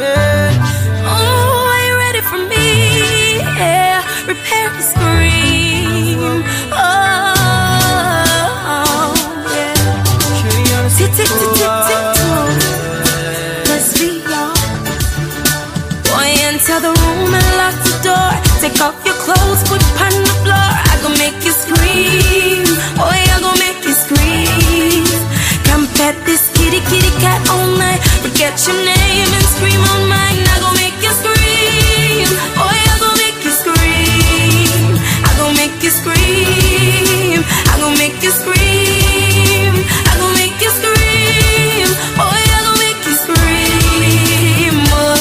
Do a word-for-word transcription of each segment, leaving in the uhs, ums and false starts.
yeah. Oh, are you ready for me? Yeah, prepare to scream. Oh, yeah. Tick, tick, tick, tick, tick, toe. Let's be young. Boy, enter the room and lock the door. Take off your clothes, put on the floor. I gon' make you scream. Boy, I gon' make you scream. Come pet this kitty, kitty cat all night. Forget your name and scream on mine. I gon' make you scream. Boy, I gon' make you scream. I gon' make you scream. I gon' make you scream. I gon' make you scream. Boy, I gon' make you scream.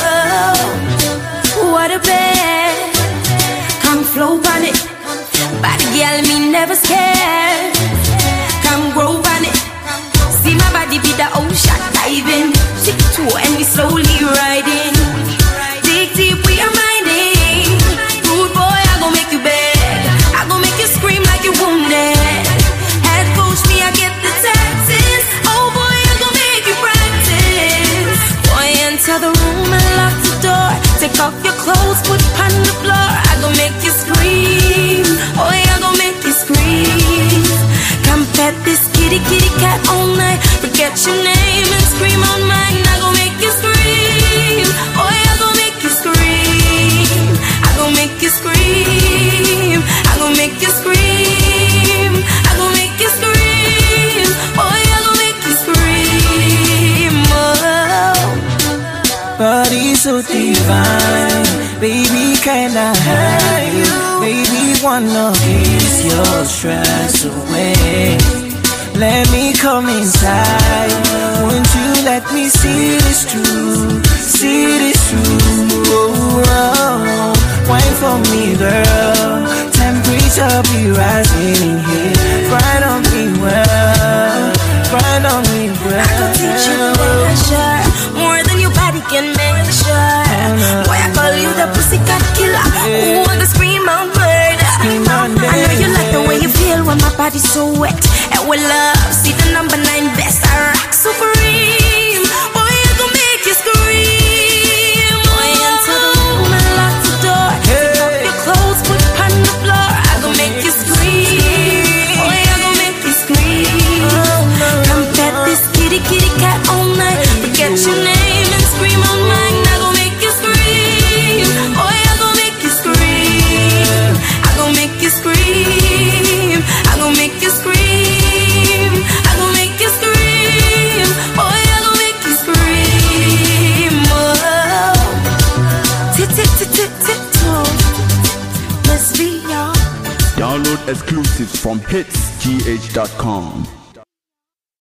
Oh, what a bed. Come flow on it. Body girl, me never scared. Come grow on it. See my body be the ocean diving. Tip toe and we slowly riding. Dig deep, we are minding. Rude boy, I gon' make you beg. I gon' make you scream like you're wounded. Head coach me, I get the taxes. Oh boy, I gon' make you practice. Boy, enter the room and lock the door. Take off your clothes, put on the floor. I gon' make you scream. Boy, I gon' make you scream. Come pet this kitty, kitty cat all night. Forget your name and scream on mine. I gon' make you scream. Boy, I gon' make you scream. I gon' make you scream. I gon' make you scream. I gon' make you scream. Boy, I gon' make you scream. Oh. Body so divine, baby, can I have you? Baby, wanna ease your stress away. Let me come inside. Won't you let me see this true? See this true. Oh, oh. Wine for me, girl. Temperature be rising in here. Grind on me well. Grind on me well. I can teach you pleasure more than your body can measure. Boy, I call you the pussycat killer. Ooh, I can scream out murder. I know you like the way you feel when my body's so wet. And we love, see the number nine best. I rock supreme. Boy, I gon' make you scream. Boy, enter the room and lock the door. Take off your clothes, put on the floor. I gon' make you scream. Boy, I gon' make you scream. Come pet this kitty, kitty cat all night. Forget your name and scream on mine. I gon' make you scream. Boy, I gon' make you scream. I gon' make you scream. I gon' make you scream. I gon' make you scream. Boy, I gon' make you scream. Oh, tick tick tick tick tick toe. Let's be young. Download exclusives from hits g h dot com.